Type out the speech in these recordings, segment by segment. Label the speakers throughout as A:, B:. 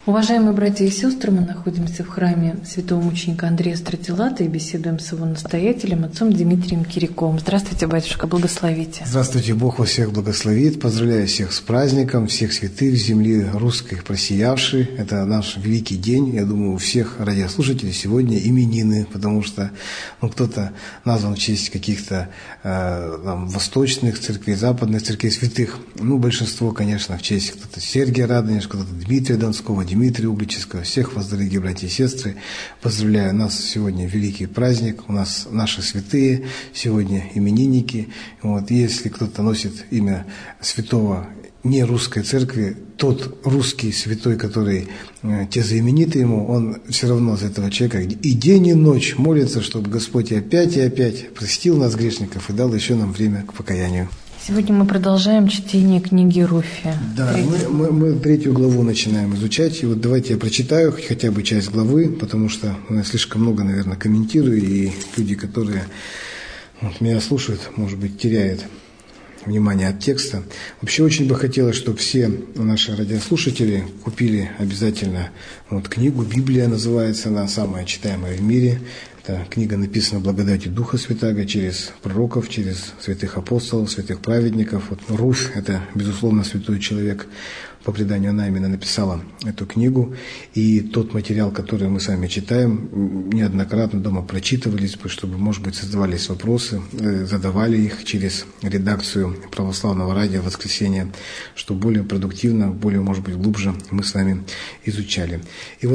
A: Уважаемые братья и сестры, мы находимся в храме святого мученика Андрея Стратилата и беседуем с его настоятелем, отцом Дмитрием Кириковым. Здравствуйте, батюшка, благословите.
B: Здравствуйте, Бог вас всех благословит. Поздравляю всех с праздником, всех святых земли русской просиявшей. Это наш великий день. Я думаю, у всех радиослушателей сегодня именины, потому что кто-то назван в честь каких-то восточных церквей, западных церквей святых. Большинство, конечно, в честь кто-то Сергия Радонежского, кто-то Дмитрия Донского, Дмитрия Углического. Всех вас, дорогие братья и сестры, поздравляю. У нас сегодня великий праздник, у нас наши святые, сегодня именинники. Если кто-то носит имя святого не русской церкви, тот русский святой, который те знаменитый ему, он все равно за этого человека и день, и ночь молится, чтобы Господь и опять простил нас, грешников, и дал еще нам время к покаянию.
A: Сегодня мы продолжаем чтение книги Руфи.
B: Да, мы 3 главу начинаем изучать. И давайте я прочитаю хотя бы часть главы, потому что я слишком много, наверное, комментирую, и люди, которые меня слушают, может быть, теряют внимание от текста. Вообще очень бы хотелось, чтобы все наши радиослушатели купили обязательно книгу. Библия называется, она самая читаемая в мире. Эта книга написана благодатью Духа Святаго через пророков, через святых апостолов, святых праведников. Руфь – это, безусловно, святой человек. По преданию она именно написала эту книгу. И тот материал, который мы с вами читаем, неоднократно дома прочитывались, чтобы, может быть, создавались вопросы, задавали их через редакцию православного радио «Воскресенье», что более продуктивно, более, может быть, глубже мы с вами изучали. И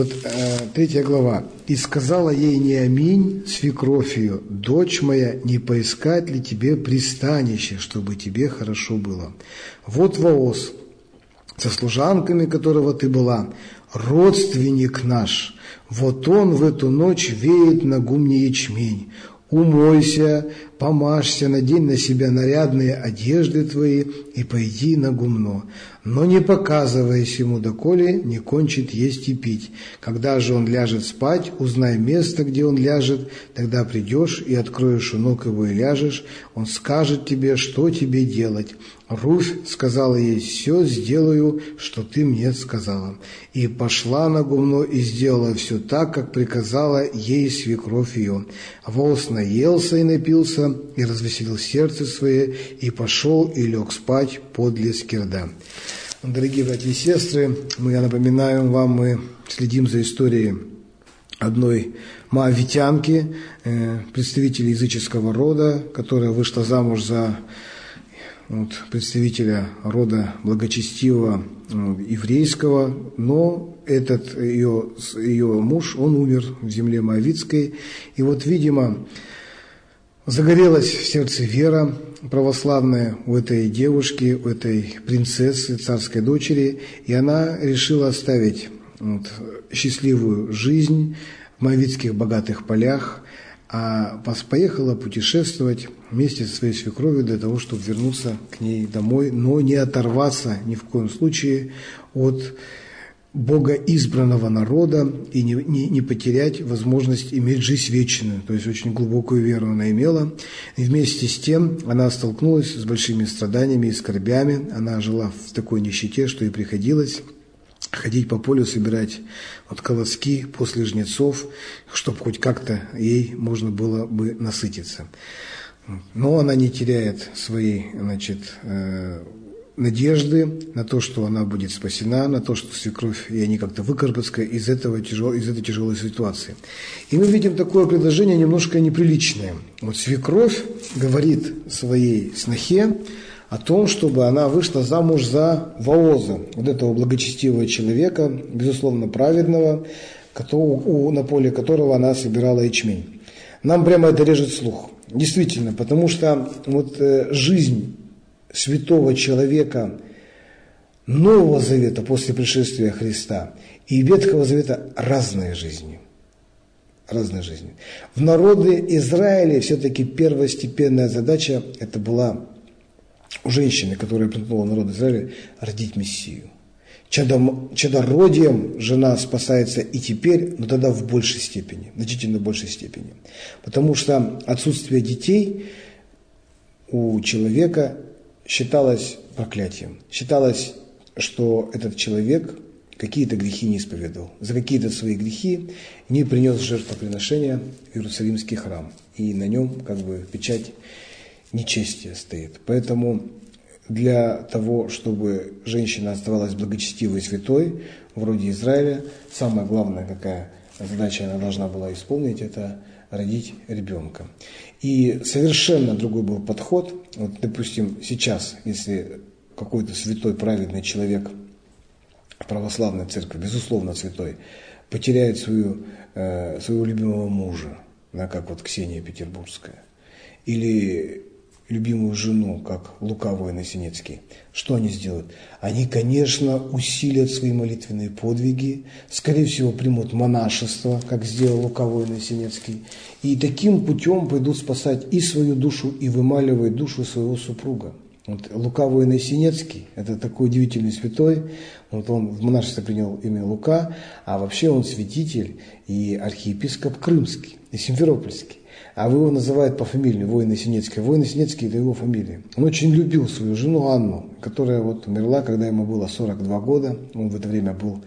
B: 3 глава. «И сказала ей Неаминь, свекровь ее: дочь моя, не поискать ли тебе пристанище, чтобы тебе хорошо было? Вот Вооз, со служанками которого ты была, родственник наш, вот он в эту ночь веет на гумне ячмень. Умойся, помажься, надень на себя нарядные одежды твои и пойди на гумно. Но не показываясь ему, доколе не кончит есть и пить. Когда же он ляжет спать, узнай место, где он ляжет, тогда придешь и откроешь у ног его и ляжешь. Он скажет тебе, что тебе делать. Руфь сказала ей: все сделаю, что ты мне сказала. И пошла на гумно и сделала все так, как приказала ей свекровь ее. Вооз наелся и напился, и развеселил сердце свое, и пошел и лег спать подле скирда». Дорогие братья и сестры, я напоминаю вам, мы следим за историей одной моавитянки, представителя языческого рода, которая вышла замуж за представителя рода благочестивого еврейского, но этот ее муж, он умер в земле моавитской, и видимо, загорелась в сердце вера православная у этой девушки, у этой принцессы, царской дочери, и она решила оставить счастливую жизнь в моавитских богатых полях, а поехала путешествовать вместе со своей свекровью для того, чтобы вернуться к ней домой, но не оторваться ни в коем случае от Бога избранного народа и не потерять возможность иметь жизнь вечную, то есть очень глубокую веру она имела. И вместе с тем она столкнулась с большими страданиями и скорбями, она жила в такой нищете, что ей приходилось ходить по полю, собирать колоски после жнецов, чтобы хоть как-то ей можно было бы насытиться. Но она не теряет своей, надежды на то, что она будет спасена, на то, что свекровь и они как-то выкарабкаются из этой тяжелой ситуации. И мы видим такое предложение немножко неприличное. Свекровь говорит своей снохе о том, чтобы она вышла замуж за Вооза, этого благочестивого человека, безусловно праведного, на поле которого она собирала ячмень. Нам прямо это режет слух. Действительно, потому что жизнь святого человека Нового Завета после пришествия Христа и Ветхого Завета разные жизни. Разные жизни. В народе Израиля все-таки первостепенная задача это была у женщины, которая примкнула народ Израиля, родить Мессию. Чадородием жена спасается и теперь, но тогда в большей степени, значительно большей степени. Потому что отсутствие детей у человека считалось проклятием. Считалось, что этот человек какие-то грехи не исповедовал. За какие-то свои грехи не принес жертвоприношения в Иерусалимский храм. И на нем печать нечестия стоит. Поэтому для того, чтобы женщина оставалась благочестивой и святой, вроде Израиля, самая главная какая задача она должна была исполнить, это родить ребенка. И совершенно другой был подход. Вот, допустим, сейчас, если какой-то святой, праведный человек в православной церкви, безусловно святой, потеряет своего любимого мужа, как вот Ксения Петербургская, или любимую жену, как Лука Воиносенецкий, что они сделают? Они, конечно, усилят свои молитвенные подвиги, скорее всего, примут монашество, как сделал Лука Воиносенецкий, и таким путем пойдут спасать и свою душу, и вымаливать душу своего супруга. Вот Лука Воиносенецкий – это такой удивительный святой. Вот он в монашестве принял имя Лука, а вообще он святитель и архиепископ крымский и симферопольский. А его называют по фамилии Воиносенецкий. Воиносенецкий – это его фамилия. Он очень любил свою жену Анну, которая вот умерла, когда ему было 42 года. Он в это время был,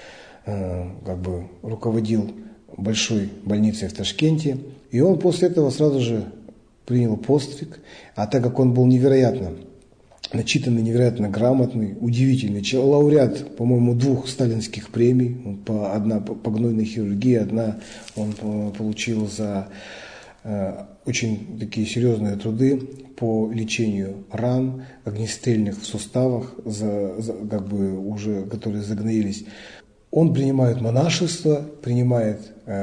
B: руководил большой больницей в Ташкенте. И он после этого сразу же принял постриг. А так как он был невероятно начитанный, невероятно грамотный, удивительный человек, лауреат, по-моему, 2 сталинских премий. Одна по гнойной хирургии, одна он получил за очень такие серьезные труды по лечению ран огнестрельных в суставах, которые загноились. Он принимает монашество, принимает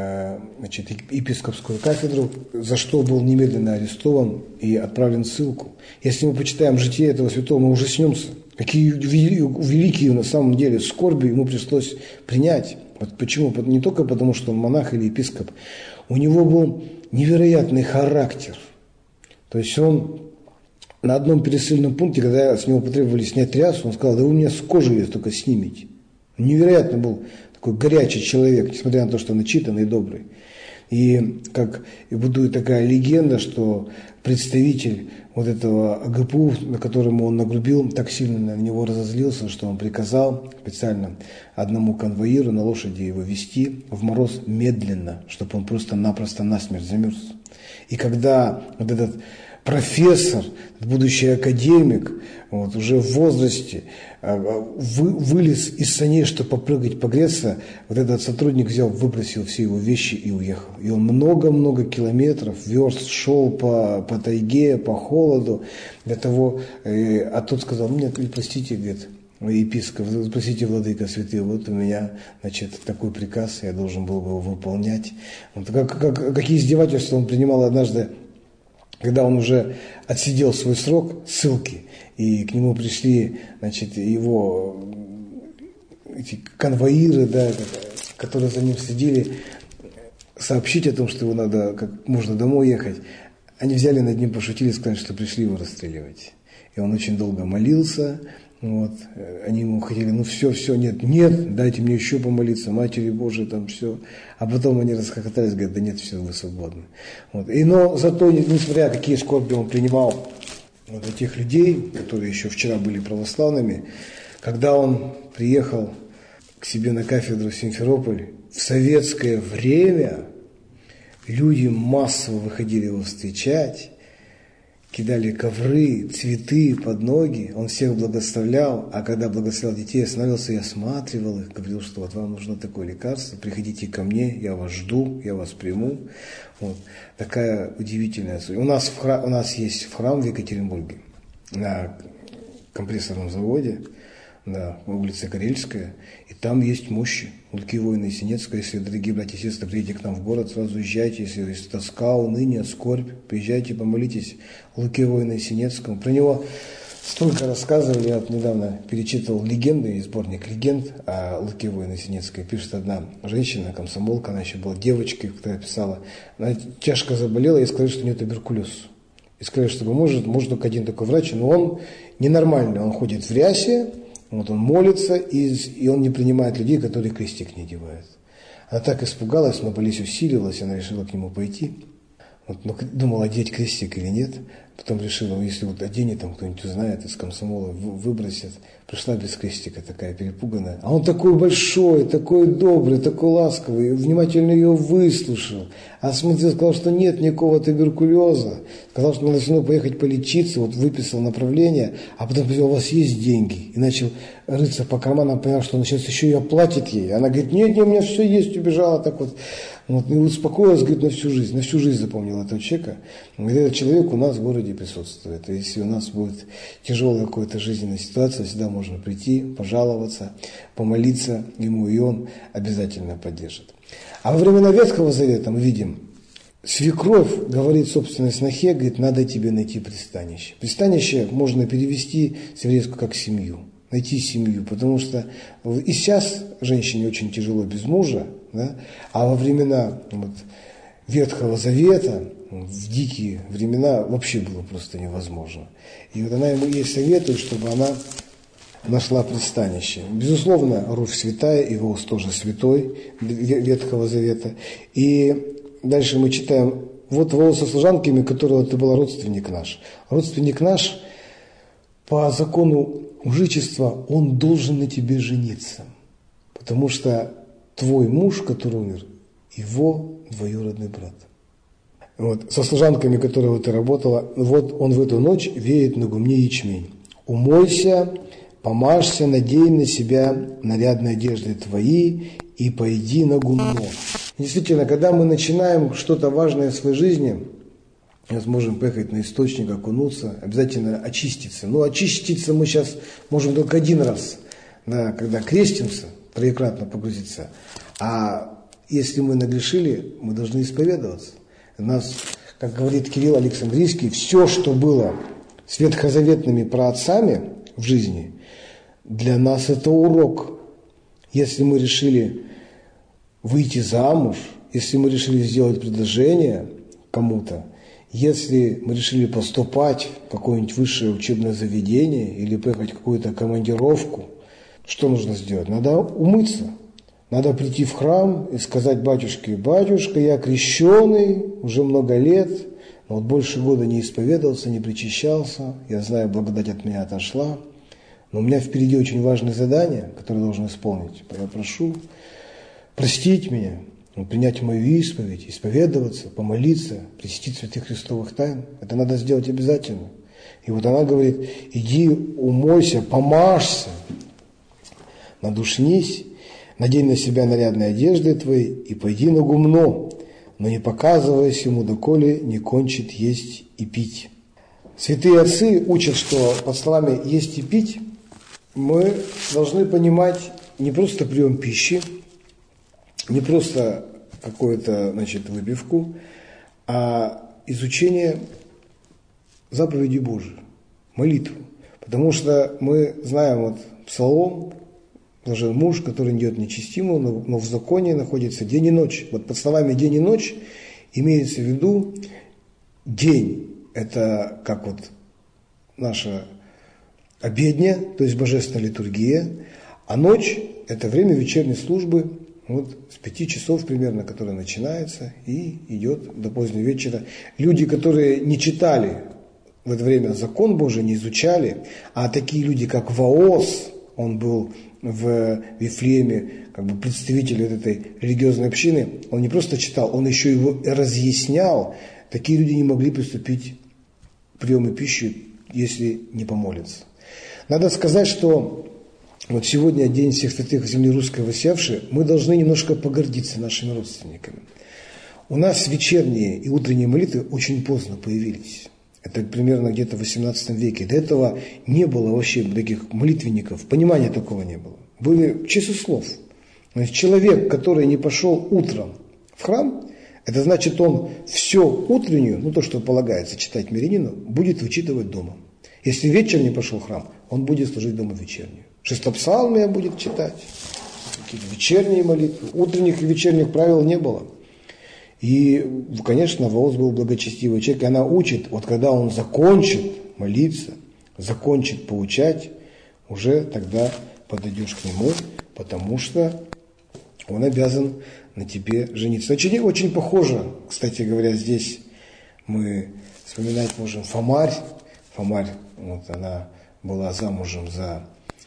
B: епископскую кафедру, за что был немедленно арестован и отправлен в ссылку. Если мы почитаем житие этого святого, мы ужаснемся, какие великие на самом деле скорби ему пришлось принять. Вот почему? Не только потому, что он монах или епископ. У него был невероятный характер. То есть он на одном пересыльном пункте, когда с него потребовали снять рясу, он сказал: да вы у меня с кожи ее только снимите. Невероятно был такой горячий человек, несмотря на то, что начитанный и добрый. И будует такая легенда, что представитель вот этого ГПУ, на которому он нагрубил, так сильно на него разозлился, что он приказал специально одному конвоиру на лошади его вести в мороз медленно, чтобы он просто-напросто насмерть замерз. И когда вот этот профессор, будущий академик, вот, уже в возрасте, вылез из саней, чтобы попрыгать, погреться, вот этот сотрудник взял, выбросил все его вещи и уехал. И он много-много километров, верст шел по тайге, по холоду, для того, а тот сказал: нет, простите, говорит, епископ, простите, владыка святый, вот у меня, такой приказ, я должен был бы его выполнять. Вот, какие издевательства он принимал однажды, когда он уже отсидел свой срок ссылки, и к нему пришли, его эти конвоиры, которые за ним следили, сообщить о том, что его надо как можно домой ехать. Они взяли над ним, пошутили, сказали, что пришли его расстреливать. И он очень долго молился. Вот. Они ему хотели: все, нет, дайте мне еще помолиться, Матери Божией, все. А потом они расхохотались, говорят: да нет, все, вы свободны. Вот. Но зато, несмотря на какие скорби он принимал этих людей, которые еще вчера были православными, когда он приехал к себе на кафедру в Симферополь, в советское время люди массово выходили его встречать, кидали ковры, цветы под ноги, он всех благословлял, а когда благословлял детей, останавливался и осматривал их, говорил, что вот вам нужно такое лекарство, приходите ко мне, я вас жду, я вас приму. Вот. Такая удивительная суть. У нас есть храм в Екатеринбурге, на компрессорном заводе, на улице Карельская, и там есть мощи Луки Воиносенецкого. Если, дорогие братья и сестры, приедете к нам в город, сразу езжайте, если есть тоска, уныние, скорбь, приезжайте, помолитесь Луке Воиносенецкому. Про него столько рассказывали, я недавно перечитывал легенды, сборник легенд о Луке Воиносенецкой. Пишет одна женщина, комсомолка, она еще была девочкой, которая писала, она тяжко заболела, и сказали, что у нее туберкулез. И сказали, что может только один такой врач, но он ненормальный, он ходит в рясе, вот он молится, и он не принимает людей, которые крестик не одевают. Она так испугалась, но болезнь усилилась, она решила к нему пойти. Думал, одеть крестик или нет. Потом решила, если вот оденет, там кто-нибудь узнает, из комсомола выбросит. Пришла без крестика, такая перепуганная. А он такой большой, такой добрый, такой ласковый. Внимательно ее выслушал. Осмотрел, сказал, что нет никакого туберкулеза. Сказал, что надо все равно поехать полечиться. Вот выписал направление. А потом сказал, у вас есть деньги? И начал рыться по карманам, понял, что он сейчас еще и оплатит ей. Она говорит, нет, у меня все есть. Убежала так вот. И успокоилась, говорит, на всю жизнь запомнила этого человека. Говорит, этот человек у нас в городе присутствует. И если у нас будет тяжелая какая-то жизненная ситуация, всегда можно прийти, пожаловаться, помолиться ему, и он обязательно поддержит. А во времена Ветхого Завета мы видим, свекровь говорит собственной снохе, говорит, надо тебе найти пристанище. Пристанище можно перевести с еврейского как семью. Найти семью, потому что и сейчас женщине очень тяжело без мужа, да? А во времена Ветхого Завета, в дикие времена, вообще было просто невозможно. И вот она ей советует, чтобы она нашла пристанище. Безусловно, Руфь святая, и Вооз тоже святой Ветхого Завета. И дальше мы читаем, вот Вооз со служанками, которого ты была родственник наш. Родственник наш по закону мужичества, он должен на тебе жениться, потому что твой муж, который умер, его двоюродный брат. Вот, со служанками, которые ты работала, вот он в эту ночь веет на гумне ячмень. Умойся, помажься, надень на себя нарядные одежды твои и пойди на гумно. Действительно, когда мы начинаем что-то важное в своей жизни, мы сможем поехать на источник, окунуться, обязательно очиститься. Но очиститься мы сейчас можем только один раз, да, когда крестимся, троекратно погрузиться. А если мы нагрешили, мы должны исповедоваться. У нас, как говорит Кирилл Александрийский, все, что было с ветхозаветными праотцами в жизни, для нас это урок. Если мы решили выйти замуж, если мы решили сделать предложение кому-то, если мы решили поступать в какое-нибудь высшее учебное заведение или поехать в какую-то командировку, что нужно сделать? Надо умыться. Надо прийти в храм и сказать батюшке: батюшка, я крещеный уже много лет, но вот больше года не исповедовался, не причащался, я знаю, благодать от меня отошла, но у меня впереди очень важное задание, которое я должен исполнить. Я прошу простить меня, принять мою исповедь, исповедоваться, помолиться, причастить святых христовых тайн. Это надо сделать обязательно. И вот она говорит: иди умойся, помажься, надушнись, надень на себя нарядные одежды твои и пойди на гумно, но не показываясь ему, доколе не кончит есть и пить. Святые отцы учат, что под словами «есть и пить» мы должны понимать не просто прием пищи, не просто какую-то, выпивку, а изучение заповедей Божьих, молитву. Потому что мы знаем вот Псалом, блажен муж, который не идет нечестимо, но в законе находится день и ночь. Вот под словами день и ночь имеется в виду день. Это как вот наша обедня, то есть божественная литургия, а ночь – это время вечерней службы, вот с 5 часов примерно, которая начинается и идет до позднего вечера. Люди, которые не читали в это время закон Божий, не изучали, а такие люди, как Вооз, он был в Вифлееме представитель этой религиозной общины, он не просто читал, он еще его разъяснял. Такие люди не могли приступить к приему пищи, если не помолятся. Надо сказать, что вот сегодня день всех святых земли русской воссиявшей, мы должны немножко погордиться нашими родственниками. У нас вечерние и утренние молитвы очень поздно появились. Это примерно где-то в 18 веке. До этого не было вообще таких молитвенников, понимания такого не было. Были часослов. Значит, человек, который не пошел утром в храм, это значит, он все утреннюю, то, что полагается читать мирянину, будет вычитывать дома. Если вечером не пошел в храм, он будет служить дома вечернюю. Шестопсалмия будет читать, какие-то вечерние молитвы. Утренних и вечерних правил не было. И, конечно, Вооз был благочестивый человек, и она учит, вот когда он закончит молиться, закончит поучать, уже тогда подойдешь к нему, потому что он обязан на тебе жениться. Очень похоже, кстати говоря, здесь Мы вспоминать можем Фомарь. Фомарь, вот она была замужем за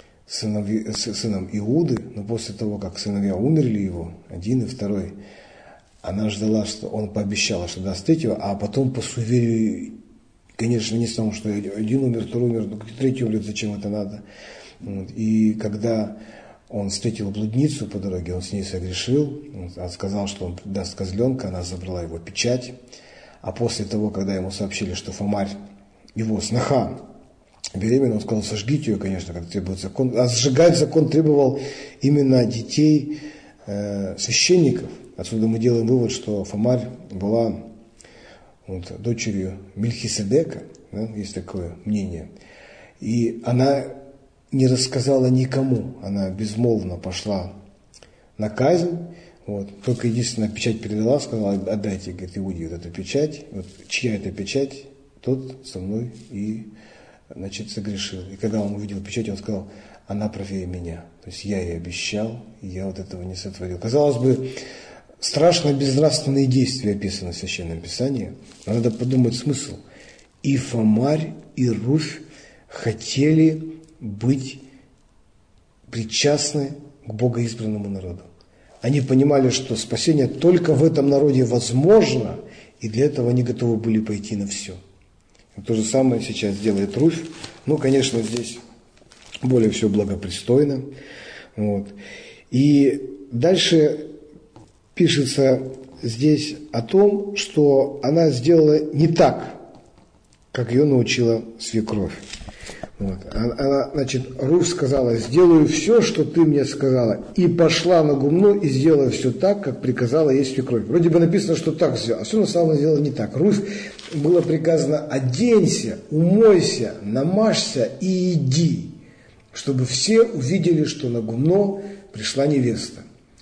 B: сыном Иуды, но после того, как сыновья умерли его, один и второй, она ждала, что он пообещал, что даст третьего, а потом по суеверию, конечно, не с тому, что один умер, второй умер, но третий умер, зачем это надо. Вот. И когда он встретил блудницу по дороге, он с ней согрешил, он сказал, что он даст козленка, она забрала его печать. А после того, когда ему сообщили, что Фомарь, его сноха, беременна, он сказал, сожгите ее, конечно, как требует закон. А сжигать закон требовал именно детей священников. Отсюда мы делаем вывод, что Фомарь была дочерью Мельхиседека, да, есть такое мнение. И она не рассказала никому, она безмолвно пошла на казнь. Вот. Только единственная печать передала, сказала, отдайте, говорит, Иуде вот эту печать. Вот, чья это печать, тот со мной и, значит, согрешил. И когда он увидел печать, он сказал, она правее меня. То есть я ей обещал, и я вот этого не сотворил. Казалось бы, страшно безнравственные действия описаны в Священном Писании. Но надо подумать смысл. И Фомарь, и Руфь хотели быть причастны к богоизбранному народу. Они понимали, что спасение только в этом народе возможно, и для этого они готовы были пойти на все. И то же самое сейчас делает Руфь. Ну, конечно, здесь более все благопристойно. Вот. И дальше пишется здесь о том, что она сделала не так, как ее научила свекровь. Вот. Она, значит, Руфь сказала, сделаю все, что ты мне сказала. И пошла на гумно и сделала все так, как приказала ей свекровь. Вроде бы написано, что так сделала, а все на самом деле сделала не так. Руфь было приказано, оденься, умойся, намажься и иди, чтобы все увидели, что на гумно пришла невеста.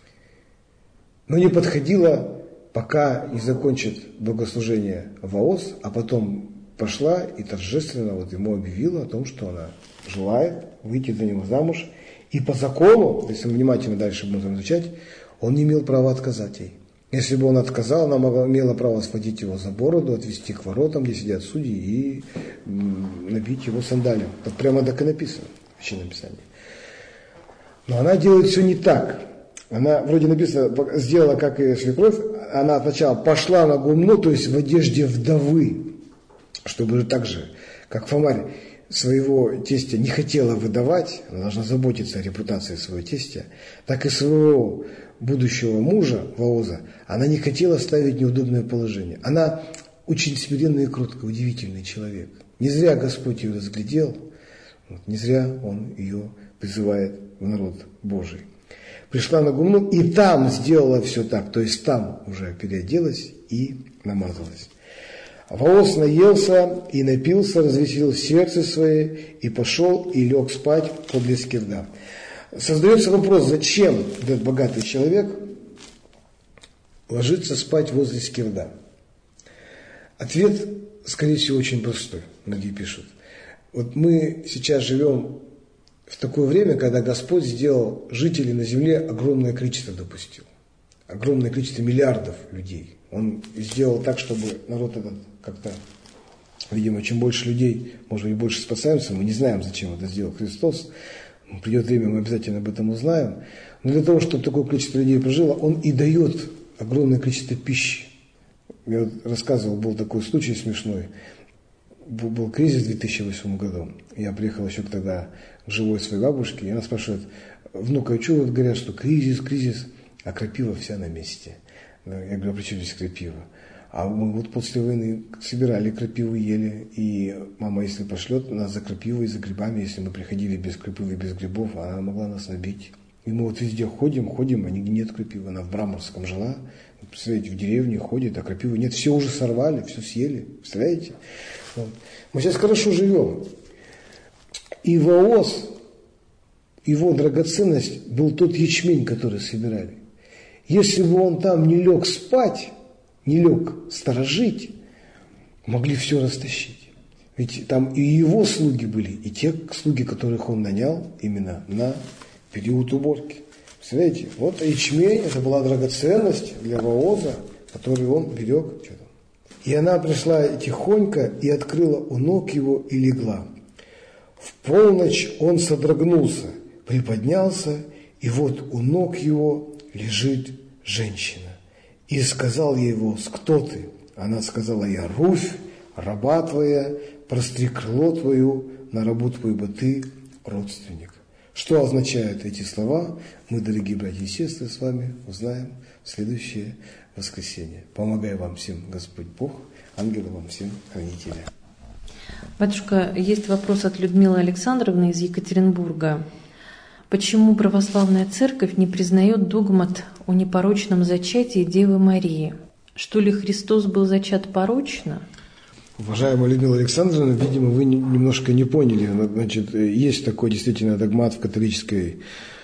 B: Но не подходила, пока не закончит богослужение Ваос, а потом пошла и торжественно вот ему объявила о том, что она желает выйти за него замуж. И по закону, если мы внимательно дальше будем изучать, он не имел права отказать ей. Если бы он отказал, она имела право схватить его за бороду, отвести к воротам, где сидят судьи, и набить его сандалием. Так прямо так и написано в Священном Писании. Но она делает все не так. Она, вроде написано, сделала, как и свекровь, она сначала пошла на гумно, то есть в одежде вдовы, чтобы так же, как Фомарь своего тестя не хотела выдавать, она должна заботиться о репутации своего тестя, так и своего будущего мужа, Ваоза, она не хотела ставить в неудобное положение. Она очень смиренный и кроткий, удивительный человек. Не зря Господь ее разглядел, не зря Он ее призывает в народ Божий. Пришла на гумно и там сделала все так, то есть там уже переоделась и намазалась. Ваос наелся и напился, развеселил сердце свое, и пошел и лег спать подле скирда. Создается вопрос, зачем этот богатый человек ложится спать возле скирда? Ответ, скорее всего, очень простой, многие пишут. Вот мы сейчас живем в такое время, когда Господь сделал жителей на земле, огромное количество допустил. Огромное количество миллиардов людей. Он сделал так, чтобы народ этот как-то, видимо, чем больше людей, может быть, больше спасаемся. Мы не знаем, зачем это сделал Христос. Придет время, мы обязательно об этом узнаем. Но для того, чтобы такое количество людей прожило, Он и дает огромное количество пищи. Я вот рассказывал, был такой случай смешной. Был кризис в 2008 году. Я приехал еще тогда к живой своей бабушке, и она спрашивает, внука, что вот говорят, что кризис, а крапива вся на месте. Я говорю, а при чем здесь крапива? А мы вот после войны собирали крапиву, ели, и мама, если пошлет нас за крапивой, за грибами, если мы приходили без крапивы, без грибов, она могла нас набить. И мы вот везде ходим, а нигде нет крапивы. Она в Браморском жила, представляете, в деревне ходит, а крапивы нет. Все уже сорвали, все съели, представляете? Вот. Мы сейчас хорошо живем. И Ваос, его драгоценность был тот ячмень, который собирали. Если бы он там не лег спать, не лег сторожить, могли все растащить. Ведь там и его слуги были, и те слуги, которых он нанял именно на период уборки. Представляете, вот ячмень, это была драгоценность для Ваоза, который он берег. И она пришла тихонько и открыла у ног его и легла. В полночь он содрогнулся, приподнялся, и вот у ног его лежит женщина. И сказал ей Вооз: кто ты? Она сказала: я Руфь, раба твоя, простри крыло твою на рабу твою, ибо ты родственник. Что означают эти слова, мы, дорогие братья и сестры, с вами узнаем в следующее воскресенье. Помогай вам всем Господь Бог, ангелы вам всем хранители.
A: Батюшка, есть вопрос от Людмилы Александровны из Екатеринбурга. Почему православная церковь не признает догмат о непорочном зачатии Девы Марии? Что ли Христос был зачат порочно?
B: Уважаемая Людмила Александровна, видимо, вы немножко не поняли. Значит, есть такой действительно догмат в католической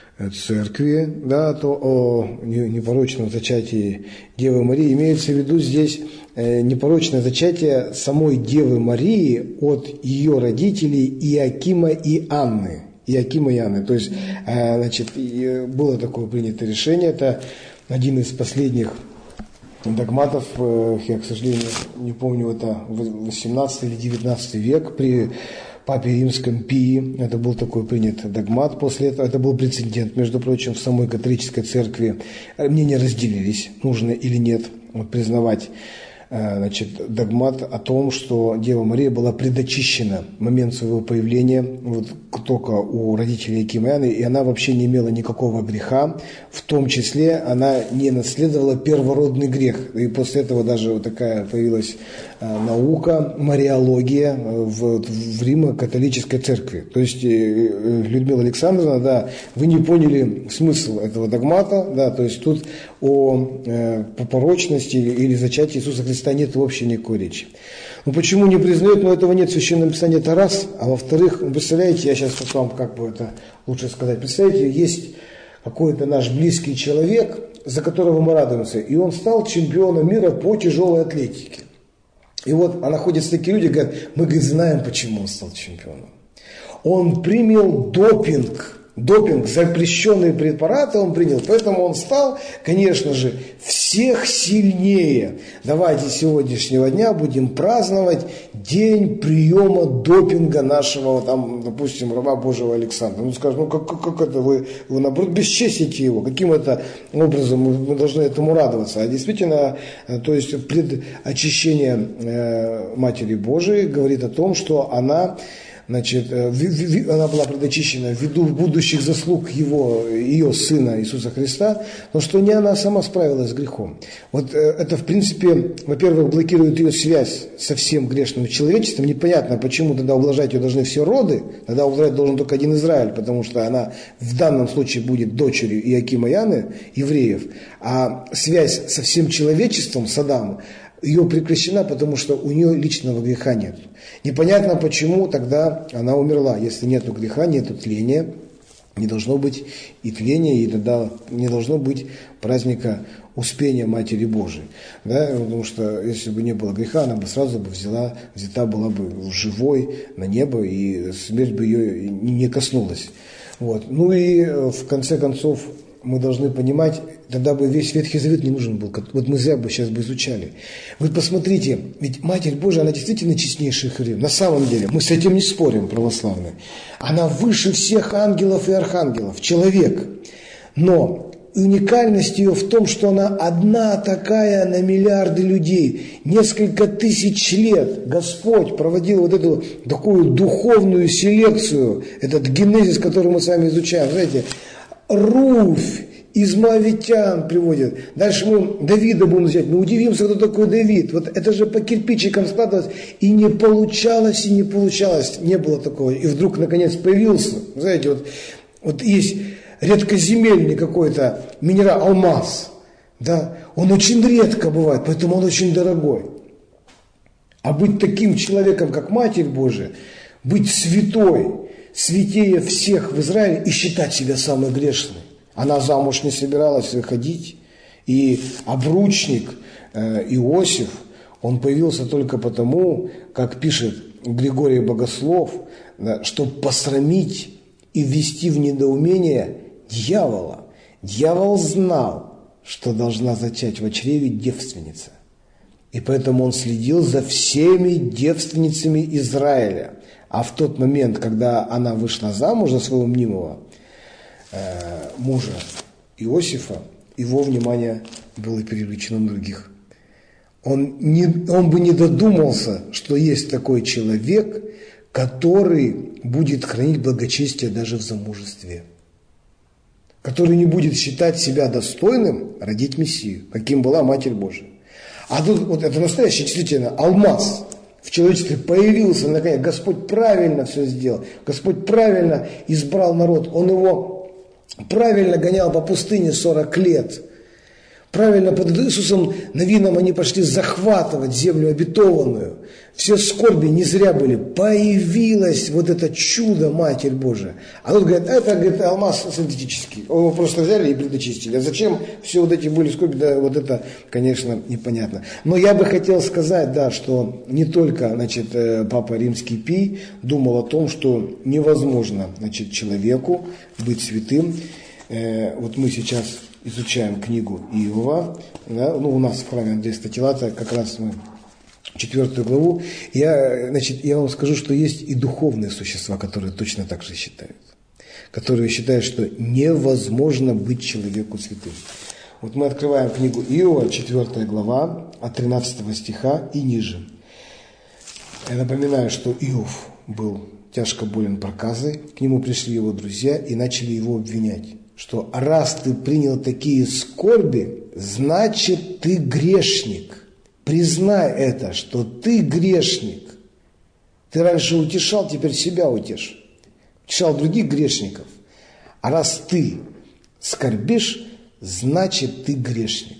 B: церкви, да, то о непорочном зачатии Девы Марии. Имеется в виду здесь непорочное зачатие самой Девы Марии от ее родителей Иоакима и Анны. Иоакима и Анны. То есть, значит, было такое принято решение. Это один из последних догматов, я, к сожалению, не помню, это 18 или 19 век при папе римском Пии. Это был такой принят догмат. После этого это был прецедент, между прочим, в самой католической церкви. Мнения разделились, нужно или нет признавать, значит, догмат о том, что Дева Мария была предочищена в момент своего появления вот, только у родителей Иоакима и Анны, и она вообще не имела никакого греха, в том числе она не наследовала первородный грех. И после этого даже вот такая появилась наука, мариология в Римо-католической церкви. То есть, Людмила Александровна, да, вы не поняли смысл этого догмата, да, то есть тут о порочности или зачатии Иисуса Христа нет вообще никакой речи. Ну почему не признают? Но этого нет в Священном Писании, это раз. А во-вторых, вы представляете, я сейчас вам как бы это лучше сказать, представляете, есть какой-то наш близкий человек, за которого мы радуемся, и он стал чемпионом мира по тяжелой атлетике. И вот находятся такие люди, говорят, мы, говорит, знаем, почему он стал чемпионом. Он принял допинг, запрещенные препараты он принял, поэтому он стал, конечно же, всех сильнее. Давайте с сегодняшнего дня будем праздновать день приема допинга нашего, там, допустим, раба Божьего Александра. Ну, скажем, ну как это вы наоборот бесчестите его, каким это образом мы должны этому радоваться. А действительно, то есть предочищение Матери Божией говорит о том, что она, значит, она была предочищена ввиду будущих заслуг ее Сына Иисуса Христа, но что не она сама справилась с грехом. Вот это, в принципе, во-первых, блокирует ее связь со всем грешным человечеством. Непонятно, почему тогда ублажать ее должны все роды, тогда ублажать должен только один Израиль, потому что она в данном случае будет дочерью Иоакима и Анны, евреев, а связь со всем человечеством, с Адамом, ее прекращена, потому что у нее личного греха нет. Непонятно, почему тогда она умерла. Если нет греха, нет тления, не должно быть и тления, и тогда не должно быть праздника Успения Матери Божией. Да? Потому что если бы не было греха, она бы сразу бы взята была бы живой на небо, и смерть бы ее не коснулась. Вот. Ну и в конце концов, мы должны понимать, тогда бы весь Ветхий Завет не нужен был. Вот мы зря бы сейчас бы изучали. Вы посмотрите, ведь Матерь Божия, она действительно честнейшая Христос. На самом деле, мы с этим не спорим, православные. Она выше всех ангелов и архангелов, человек. Но уникальность ее в том, что она одна такая на миллиарды людей. Несколько тысяч лет Господь проводил вот эту такую духовную селекцию, этот генезис, который мы с вами изучаем. Знаете, Руфь из моавитян приводит. Дальше мы Давида будем изучать. Мы удивимся, кто такой Давид. Вот это же по кирпичикам складывалось. И не получалось, и не получалось. Не было такого. И вдруг, наконец, появился. Знаете, вот есть редкоземельный какой-то минерал, алмаз. Да? Он очень редко бывает, поэтому он очень дорогой. А быть таким человеком, как Матерь Божия, быть святой, святее всех в Израиле и считать себя самой грешной. Она замуж не собиралась выходить. И обручник Иосиф, он появился только потому, как пишет Григорий Богослов, да, чтобы посрамить и ввести в недоумение дьявола. Дьявол знал, что должна зачать в чреве девственница. И поэтому он следил за всеми девственницами Израиля. А в тот момент, когда она вышла замуж за своего мнимого мужа Иосифа, его внимание было переключено на других. Он бы не додумался, что есть такой человек, который будет хранить благочестие даже в замужестве, который не будет считать себя достойным родить Мессию, каким была Матерь Божия. А тут вот это настоящий действительно алмаз в человечестве появился, наконец. Господь правильно все сделал, Господь правильно избрал народ, Он его правильно гонял по пустыне 40 лет. Правильно, под Иисусом Навином они пошли захватывать землю обетованную. Все скорби не зря были. Появилось вот это чудо, Матерь Божия. А тут говорят, это, говорит, алмаз синтетический. Его просто взяли и предочистили. А зачем все вот эти были скорби? Да, вот это, конечно, непонятно. Но я бы хотел сказать, да, что не только, значит, Папа Римский Пий думал о том, что невозможно, значит, человеку быть святым. Вот мы сейчас изучаем книгу Иова, да, ну, у нас в храме Андрея Статилата как раз мы 4 главу. Я вам скажу, что есть и духовные существа, которые точно так же считают. Которые считают, что невозможно быть человеку святым. Вот мы открываем книгу Иова, 4 глава, от 13 стиха и ниже. Я напоминаю, что Иов был тяжко болен проказой, к нему пришли его друзья и начали его обвинять, что раз ты принял такие скорби, значит ты грешник. Признай это, что ты грешник. Ты раньше утешал, теперь себя утешь. Утешал других грешников. А раз ты скорбишь, значит ты грешник.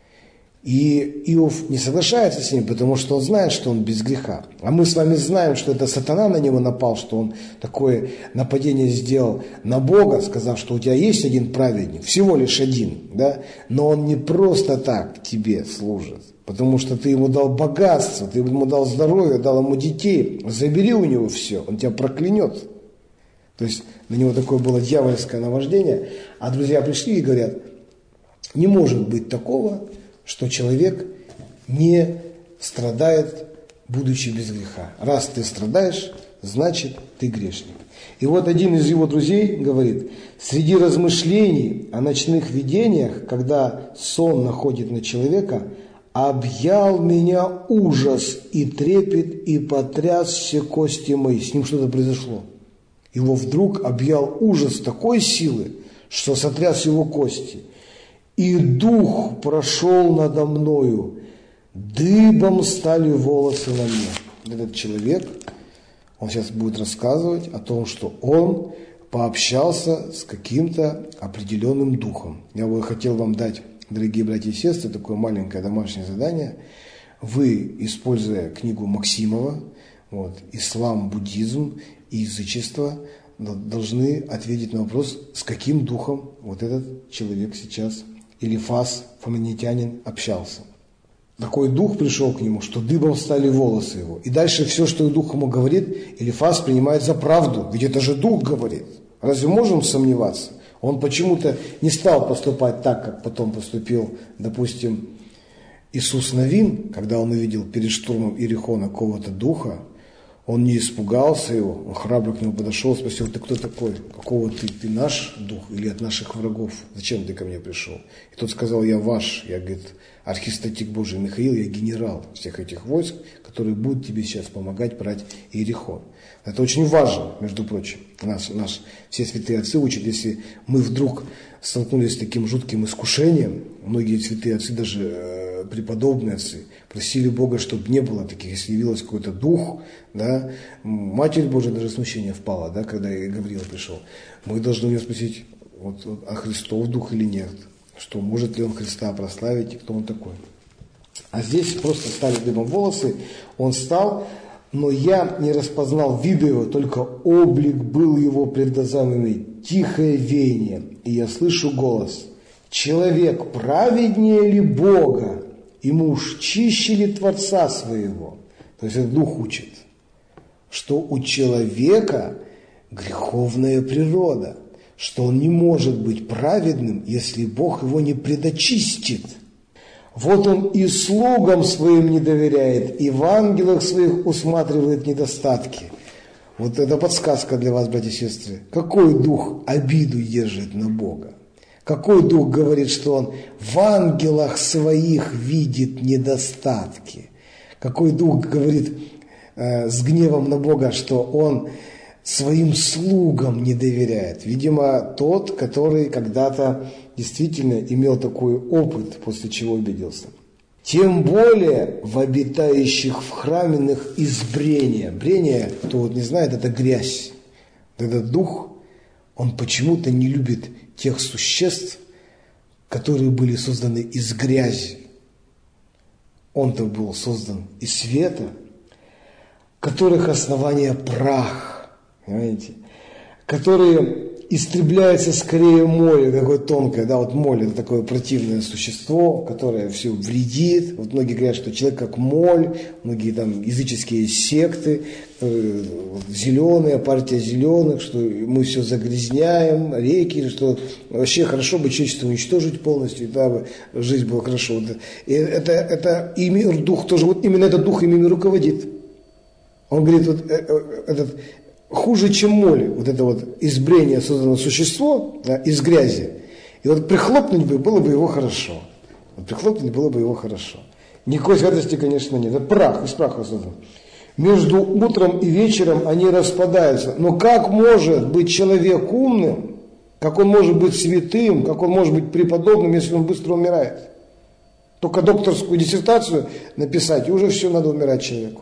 B: И Иов не соглашается с ним, потому что он знает, что он без греха. А мы с вами знаем, что это сатана на него напал, что он такое нападение сделал на Бога, сказав, что у тебя есть один праведник, всего лишь один, да? Но он не просто так тебе служит, потому что ты ему дал богатство, ты ему дал здоровье, дал ему детей, забери у него все, он тебя проклянет. То есть на него такое было дьявольское наваждение, а друзья пришли и говорят, не может быть такого, что человек не страдает, будучи без греха. Раз ты страдаешь, значит ты грешник. И вот один из его друзей говорит, среди размышлений о ночных видениях, когда сон находит на человека, объял меня ужас и трепет, и потряс все кости мои. С ним что-то произошло. Его вдруг объял ужас такой силы, что сотряс его кости. И дух прошел надо мною, дыбом стали волосы на мне. Этот человек, он сейчас будет рассказывать о том, что он пообщался с каким-то определенным духом. Я бы хотел вам дать, дорогие братья и сестры, такое маленькое домашнее задание. Вы, используя книгу Максимова, «Ислам, буддизм и язычество», должны ответить на вопрос, с каким духом вот этот человек сейчас Элифаз, фаминитянин, общался. Такой дух пришел к нему, что дыбом стали волосы его. И дальше все, что дух ему говорит, Элифаз принимает за правду. Ведь это же дух говорит. Разве можем сомневаться? Он почему-то не стал поступать так, как потом поступил, допустим, Иисус Навин, когда он увидел перед штурмом Иерихона какого-то духа. Он не испугался его, он храбро к нему подошел, спросил, ты кто такой? Какого ты? Ты наш дух или от наших врагов? Зачем ты ко мне пришел? И тот сказал, я ваш, я, говорит, архистратик Божий Михаил, я генерал всех этих войск, которые будут тебе сейчас помогать брать Иерихон. Это очень важно, между прочим. Все святые отцы учат, если мы вдруг столкнулись с таким жутким искушением, многие святые отцы, даже преподобные отцы, просили Бога, чтобы не было таких, если явился какой-то дух, да, Матерь Божия даже смущение впала, да, когда Гавриил пришел. Мы должны у него спросить, а Христов дух или нет, что может ли он Христа прославить и кто он такой. А здесь просто стали дыбом волосы, он стал, но я не распознал вида его, только облик был его пред глазами, тихое веяние, и я слышу голос, человек праведнее ли Бога? И муж чище ли Творца своего? То есть этот дух учит, что у человека греховная природа, что он не может быть праведным, если Бог его не предочистит. Вот он и слугам своим не доверяет, и в ангелах своих усматривает недостатки. Вот это подсказка для вас, братья и сестры. Какой дух обиду держит на Бога? Какой дух говорит, что он в ангелах своих видит недостатки? Какой дух говорит с гневом на Бога, что он своим слугам не доверяет? Видимо, тот, который когда-то действительно имел такой опыт, после чего обиделся. Тем более в обитающих в храминых из брения. Брение, кто вот не знает, это грязь. Этот дух, он почему-то не любит тех существ, которые были созданы из грязи. Он-то был создан из света, которых основание прах, понимаете, которые истребляется скорее моль, такое тонкое, да, вот моль это такое противное существо, которое все вредит. Вот многие говорят, что человек как моль, многие там языческие секты, зеленые, партия зеленых, что мы все загрязняем, реки, что вообще хорошо бы человечество уничтожить полностью, и да, жизнь была хорошо. И это и мир, дух тоже, вот именно этот дух ими руководит. Он говорит, вот этот хуже, чем моль, вот это вот из брения создано существо, да, из грязи. И вот прихлопнуть бы, было бы его хорошо. Вот прихлопнуть было бы его хорошо. Никакой святости, конечно, нет. Это прах, из праха создан. Между утром и вечером они распадаются. Но как может быть человек умным, как он может быть святым, как он может быть преподобным, если он быстро умирает? Только докторскую диссертацию написать, и уже все, надо умирать человеку.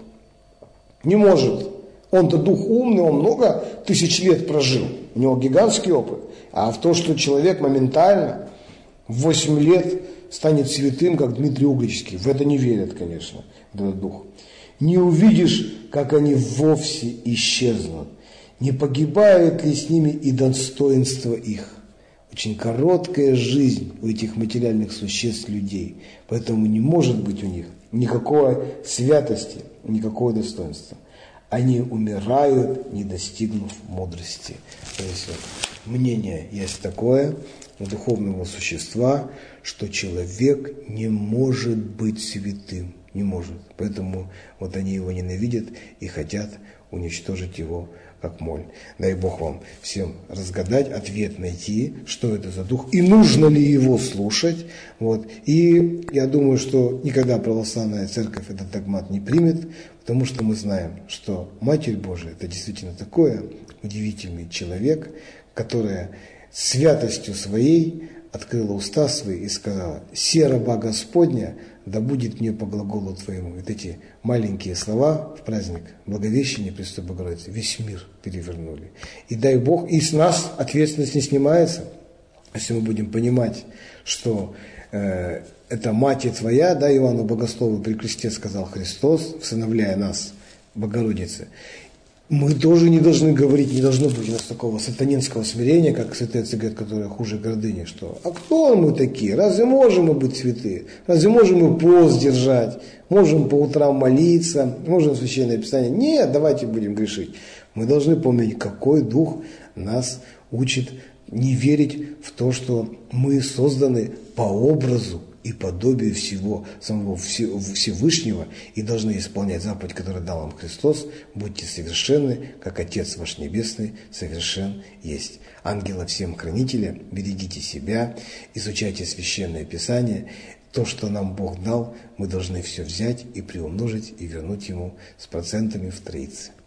B: Не может. Он-то дух умный, он много тысяч лет прожил. У него гигантский опыт. А в то, что человек моментально в 8 лет станет святым, как Дмитрий Угличский, в это не верят, конечно, этот дух. Не увидишь, как они вовсе исчезнут. Не погибает ли с ними и достоинство их? Очень короткая жизнь у этих материальных существ людей. Поэтому не может быть у них никакой святости, никакого достоинства. Они умирают, не достигнув мудрости. То есть мнение есть такое у духовного существа, что человек не может быть святым. Не может. Поэтому вот они его ненавидят и хотят уничтожить его как моль. Дай Бог вам всем разгадать, ответ найти, что это за дух и нужно ли его слушать. Вот. И я думаю, что никогда православная церковь этот догмат не примет, потому что мы знаем, что Матерь Божия это действительно такой удивительный человек, которая святостью своей открыла уста свои и сказала: «Се раба Господня, да будет мне по глаголу Твоему». Вот эти маленькие слова в праздник Благовещения Пресвятой Богородицы весь мир перевернули. И дай Бог, и с нас ответственность не снимается, если мы будем понимать, что это Матерь Твоя, да, Иоанну Богослову при кресте сказал Христос, всыновляя нас, Богородицы. Мы тоже не должны говорить, не должно быть у нас такого сатанинского смирения, как святые отцы говорят, которые хуже гордыни, что «а кто мы такие? Разве можем мы быть святые? Разве можем мы пост держать? Можем по утрам молиться? Можем Священное Писание?» Нет, давайте будем грешить. Мы должны помнить, какой дух нас учит не верить в то, что мы созданы по образу и подобию всего самого Всевышнего и должны исполнять заповедь, которую дал нам Христос: будьте совершенны, как Отец ваш Небесный совершен есть. Ангела всем хранителя, берегите себя, изучайте Священное Писание. То, что нам Бог дал, мы должны все взять и приумножить, и вернуть Ему с процентами в троице.